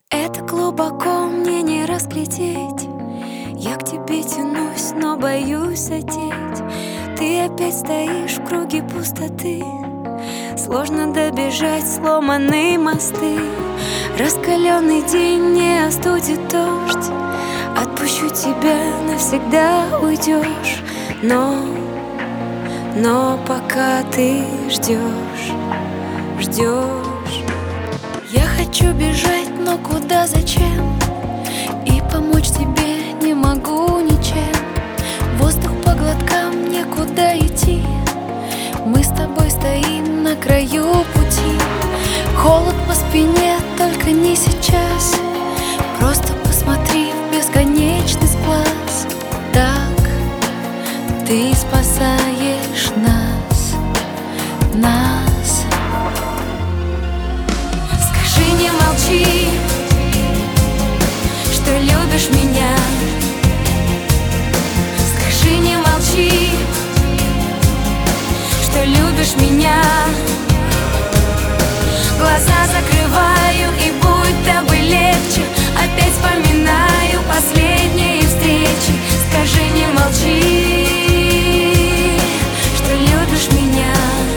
Это глубоко мне не разглядеть. Я к тебе тянусь, но боюсь задеть. Ты опять стоишь в круге пустоты. Сложно добежать, сломанные мосты. Раскаленный день не остудит дождь. Отпущу тебя, навсегда уйдешь. Но пока ты ждешь. Я хочу бежать, но куда, зачем? И помочь тебе не могу ничем. Воздух по глоткам, некуда идти. Мы с тобой стоим на краю пути. Холод по спине, только не сейчас. Просто посмотри в бесконечность глаз. Так ты спасаешь нас. Скажи, не молчи, что любишь меня. Скажи, не молчи, что любишь меня. Глаза закрываю, и будто бы легче. Опять вспоминаю последние встречи. Скажи, не молчи, что любишь меня.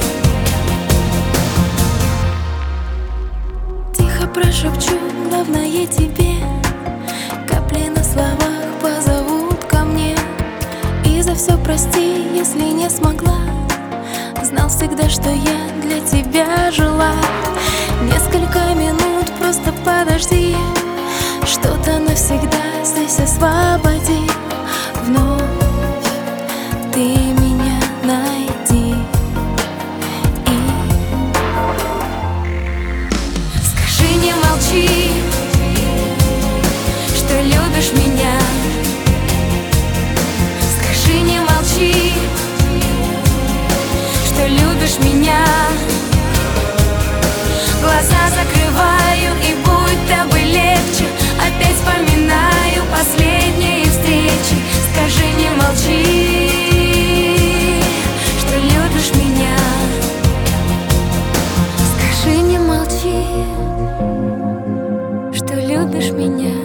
Тихо прошепчу, главное тебе. Капли на словах позовут ко мне. И за все прости, если не смогла. Знал всегда, что я для тебя жила. Несколько минут, просто подожди. Что-то навсегда здесь освободи. Вновь ты меня найди. Скажи, не молчи, что любишь меня. Скажи, не молчи, что любишь меня. Глаза закрываю, и будто бы легче. Опять вспоминаю последние встречи. Скажи, не молчи, что любишь меня. Скажи, не молчи, что любишь меня.